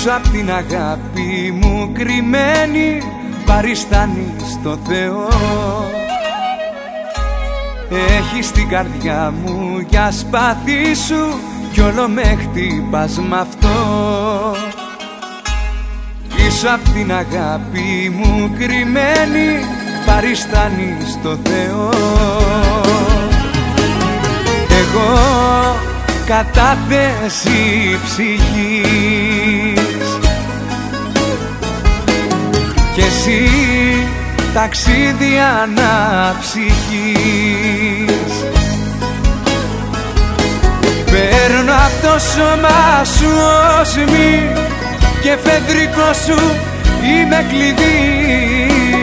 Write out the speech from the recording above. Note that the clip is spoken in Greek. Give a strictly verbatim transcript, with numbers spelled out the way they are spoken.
Πίσω απ' την αγάπη μου κρυμμένη παριστάνεις το Θεό. Έχεις την καρδιά μου για σπαθί σου κι όλο με χτυπάς μ' αυτό. Πίσω απ' την αγάπη μου κρυμμένη παριστάνεις το Θεό. Εγώ κατάθεση ψυχής κι εσύ ταξίδι αναψυχής. Παίρνω απ' το σώμα σου όσμη και φεδρικό σου είμαι κλειδί.